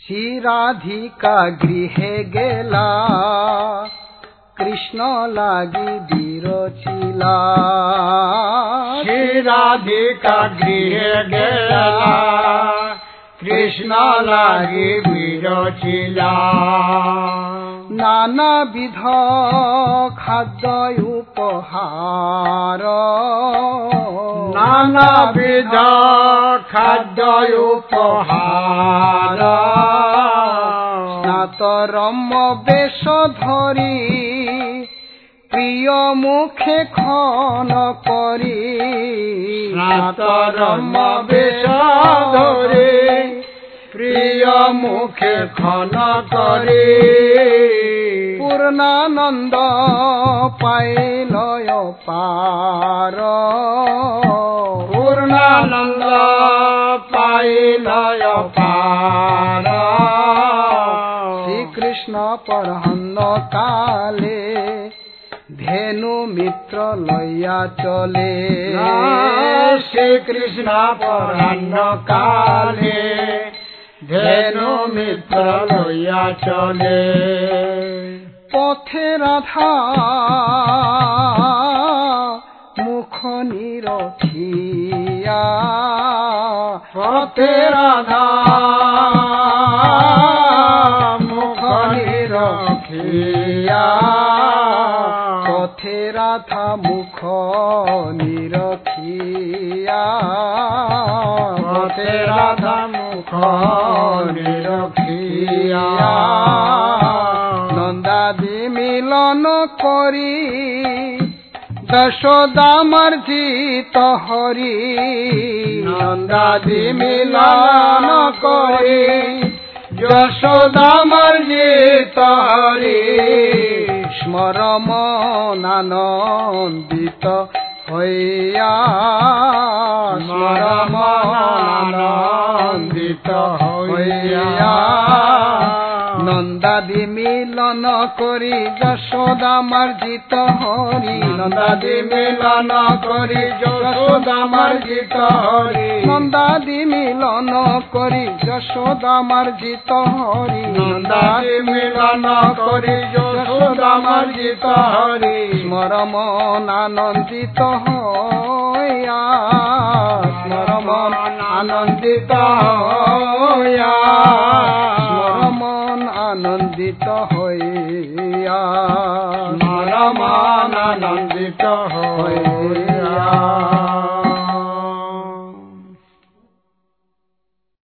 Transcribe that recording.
শ্রী রাধিকা গৃহে গেলা, কৃষ্ণ লাগি বিরচিলা। শ্রী রাধিকা গৃহে গেলা, কৃষ্ণ লাগি বিরচিলা। নানাবিধ খাদ্য উপহার, নানাবিধ খাদ্য উপহার। স্নাতরম্য বেশ ধরি, প্রিয় মুখে খন করি। স্নাতরম্য বেশ ধরি, প্রিয় মুখে খন করি। পূর্ণানন্দ পাইলয় পার, পূর্ণানন্দ পাইলয় পার। শ্রীকৃষ্ণ পরহন্ন কালে, ধেনু মিত্র লইয়া চলে। শ্রীকৃষ্ণ পরহন্ন কালে, ধেনু মিত্র লইয়া চলে। পথে রাধা মুখ নিরখিয়া, পথে রাধা মুখ নিরখিয়া। পথে রাধা মুখ নিরখিয়া, পথে রাধা মুখ নিরখিয়া। নন্দাদি মিলন করি, যশোদা মার্জিত হরি। নন্দাদি মিলন করি, যশোদা মার্জিত হরি। স্মরমনানন্দিত হইয়া, স্মরমনানন্দিত হইয়া। নন্দাদি মিলন করি, যশোদা মার্জিত হরি। নন্দাদি মিলন করি, যশোদা মার্জিত হরি। নন্দাদি মিলন করি, যশোদা মার্জিত হরি। নন্দাদি মিলন করি, যশোদা মার্জিত হরি। স্মরমনানন্দিত হইয়া, স্মরমন আনন্দিত হইয়া। স্মরমন আনন্দিত হইয়া, স্মরমন আনন্দিত হইয়া।